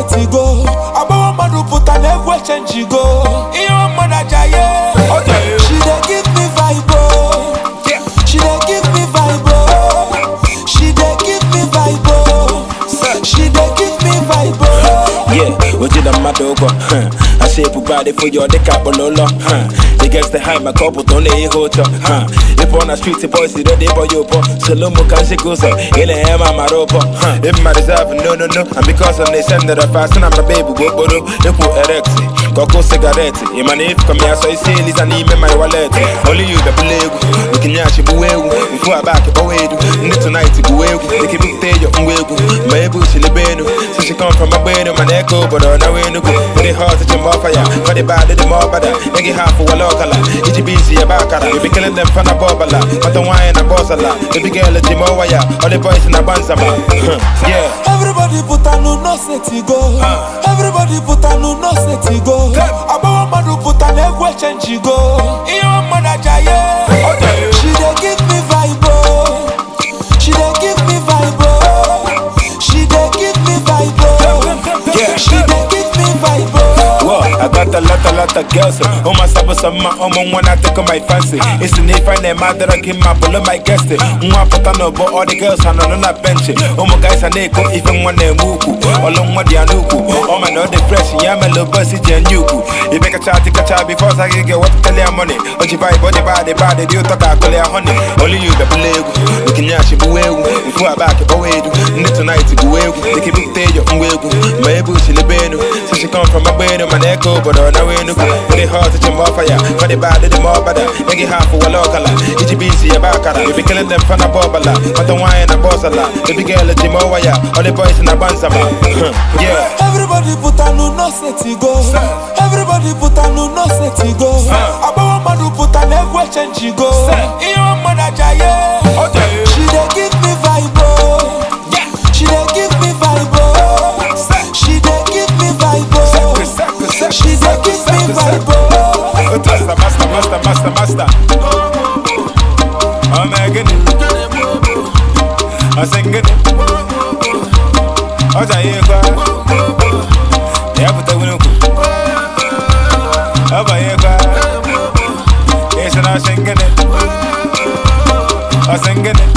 set go. About madu put an egg change go. Iyo mada jaye. She dey give me vibe. She dey give me vibe. She dey give me vibe. She dey give me vibe. Yeah, we did a mad over. I say body for your dick up on Lola. They get the high, my couple don't they hotel. If on the street, the boys, they boy you. Salomo can she goes up. In a hammer, my rope. If my reserve, no. And because of they send that I fast and I'm a baby, go bodo. They put erect. Coco cigarette. In my name, come here, so I say, Lisa, need me my wallet. Only you, the blue. We can yash you away. Before I back away. Tonight, go away. They can be there, your way. My bush in the bed. So she come from my bed, my echo, but on the way to go. But it hard to jump off fire. For the bad, the more better. They get half for a local. It's busy about cara. You be killing them from a bobala. But the wine and boss a lot. The big girl at Jimowaya. All the boys in a banzama. Yeah. Everybody put a no set go. Everybody put a no set go. About madu put an egg change go. Iyo mada jaye. She dey give me vibe. She dey give me vibe. She dey give me vibe. Yeah. She dey give me vibe. Whoa, I got a lot of girls. Oh my sabos on my one I take on my fancy. It's the name find them out that I came up below my guest. Put on but all the girls are on that bench. Oh my guys are naked even when they move. All on what they are nuku. Oh my no fresh, yeah, my little bussy and yuku. If I can try before I get what tell your money. But you buy body, do you talk about honey? Only you the believe. We can yash you away. Before I back it away. Tonight to go away. They keep it there, your way. My bush in the bed. So she come from my bed, my echo, but on the way to go. Very hard to jump off fire. For the bad, the more better. They get half for a local. It's busy about cara. You be killing them from a bobala. But the wine and boss a lot. The big girl at Jimowaya. All the boys in a banzama. Yeah. Everybody put a no set go. Everybody put a no set go. About madu put an egg change go. Iyo mada jaye. She dey give me vibe. She dey give me vibe. She dey give me vibe. She dey give me vibe. Master. I'm making it. I'm singing it. I'm saying it. Yeah, but I will go. I'm saying it. Yes, and I'm singing it. I'm singing it.